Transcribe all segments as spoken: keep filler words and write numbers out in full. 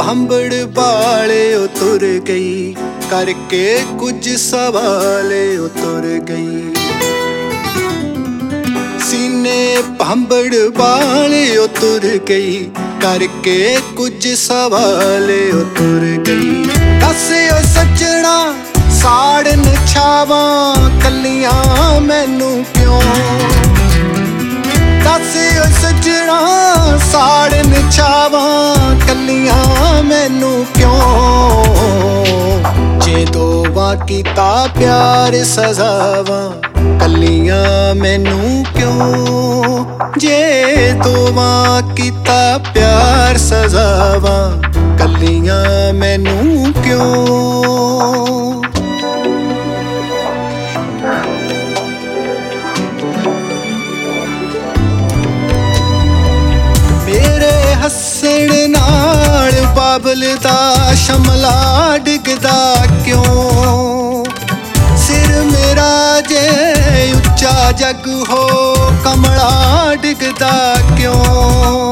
भांबड़ वाले ओ तुर गई, करके कुछ सवाले ओ तुर गई। सीने भांबड़ वाले ओ तुर गई, करके कुछ सवाले ओ तुर गई। दस ओ सजना साड़न छावां कलियां मैनू क्यों, दस ओ सजना साड़न छावां कलियां मैनू क्यों। जे दोवां कीता प्यार सजावां कलियां मैनू क्यों। जे दोवां कीता प्यार सजावां कलियां मैनू क्यों। मेरे हस्सण नाल बाबल दा शमला डिगदा क्यों। सिर मेरा जे उच्चा जग हो कमला डिगदा क्यों।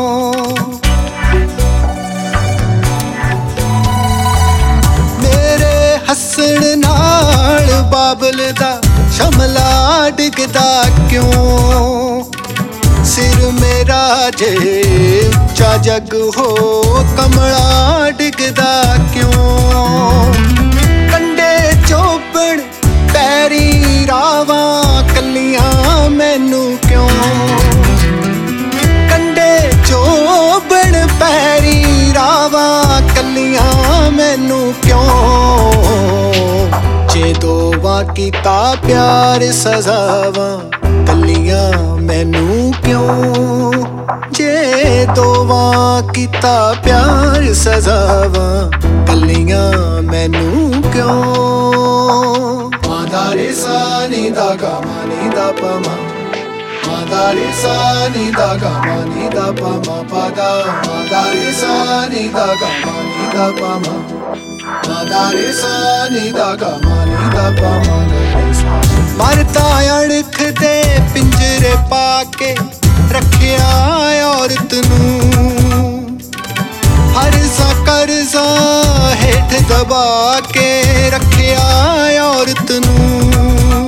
मेरे हस्सण नाल बाबल दा शमला डिगदा क्यों। सिर मेरा जे उच्चा जग हो कमला डिगदा क्यों। कंडे चोपड़ पैरी रावां कलियां मैनू क्यों। कंडे चोपड़ पैरी रावां कलियां मैनू क्यों। जे दोवां कीता प्यार सजावां कलियां मैनू क्यों। जे दोवां कीता प्यार सजावां कलियां मैनू क्यों। मा रे सा नी दा गा मा नी दा पा मा, मा रे सा नी दा गा मा नी दा पा मा पा दा। मा रे सा नी दा गा मा नी दा पा मा, मा रे सा नी दा गा मा नी दा पा मा रे सा। मरदा अणख दे पिंजरे पाके रखिया औरत नूं, हरजा करजा हेठ दबा के रखिया औरत नूं।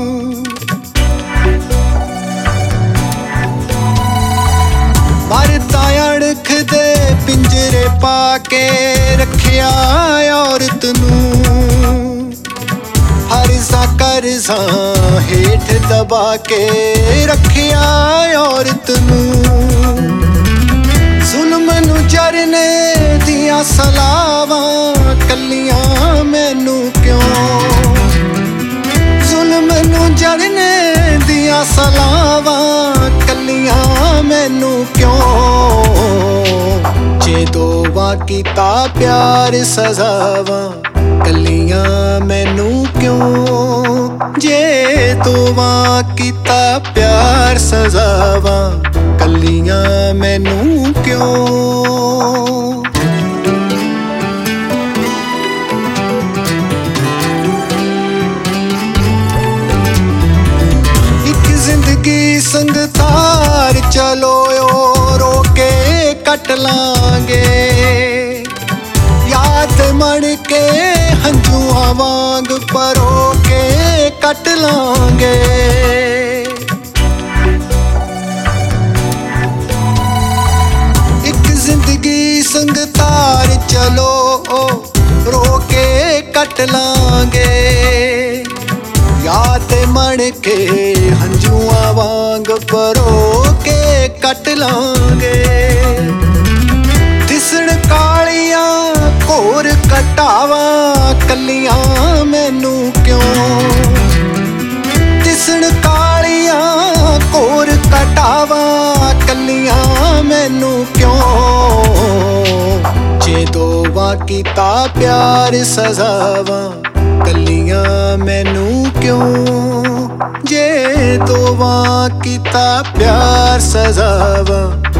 मरदा अणख दे पिंजरे पाके रखिया औरत नूं, हरजा करजा हेठ दबा के रखिया औरत नूं। जुल्म नू जरने दियां सलावां कलियां मैनू क्यों। जुल्म नू जरने दियां सलावां कलियां मैनू क्यों। जे दोवां कीता प्यार सजावां कलियां मैनू क्यों। जे दोवां कीता प्यार सजावां कलियां मैनू क्यों। एक जिंदगी संग तार चलो रोके कट लांगे, याद मण के हंजुआ वांग परो के कट लांगे। एक जिंदगी संग तार चलो रोके कट लांगे, याद मण के हंजुआ वांग परो के कट लांगे। दिसण कालियां घोर कटावां कलियां मैनू क्यों। दिसण कालियां घोर कटावां कलियां मैनू क्यों। जे दोवां कीता प्यार सजावां कलियां मैनू क्यों। जे दोवां कीता प्यार सजावां